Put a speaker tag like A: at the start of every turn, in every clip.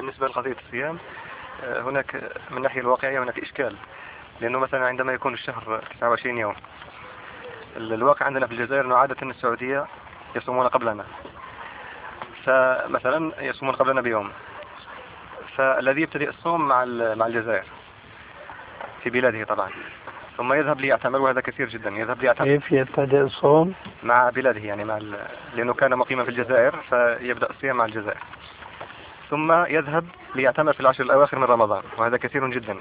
A: بالنسبة لقضية الصيام، هناك من الناحية الواقعية هناك إشكال، لأنه مثلا عندما يكون الشهر 29 يوم، الواقع عندنا في الجزائر أنه عادة السعودية يصومون قبلنا، فمثلا يصومون قبلنا بيوم، فالذي يبتدئ الصوم مع الجزائر في بلاده طبعا، ثم يذهب ليعتمر، وهذا كثير جدا، يذهب ليعتمر.
B: كيف يبتدئ الصوم؟
A: مع بلاده يعني لأنه كان مقيما في الجزائر، فيبدأ الصيام مع الجزائر، ثم يذهب ليعتمر في العشر الأواخر من رمضان، وهذا كثير جدا،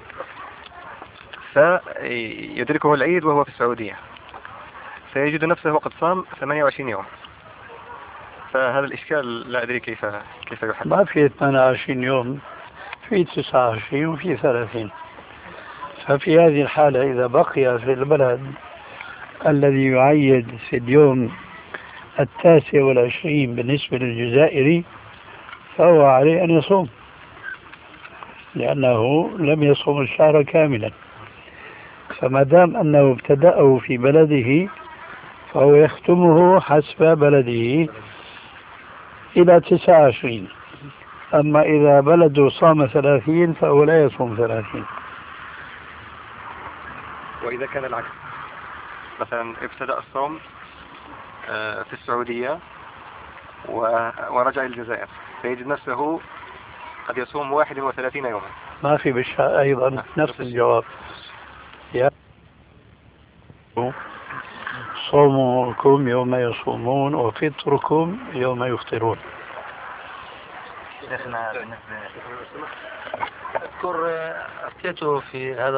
A: فيدركه العيد وهو في السعودية، فيجد نفسه وقد صام 28 يوم. فهذا الإشكال لا أدري كيف يحل.
B: ما في 28 يوم، في 29 وفي 30. ففي هذه الحالة إذا بقي في البلد الذي يعيد في اليوم 29 بالنسبة للجزائري، فهو عليه أن يصوم، لأنه لم يصوم الشهر كاملا. فما دام أنه ابتدأه في بلده فهو يختمه حسب بلده إلى 29. أما إذا بلده صام 30 فهو لا يصوم 30.
A: وإذا كان العكس، مثلا ابتدأ الصوم في السعودية ورجع إلى الجزائر، فيجد نفسه قد يصوم 31 يوما.
B: ما في بالشهر أيضا نفس الجواب. صومكم يوم يصومون وفطركم يوم يفطرون.
C: شيخنا بالنسبة أذكر أفتيته في هذا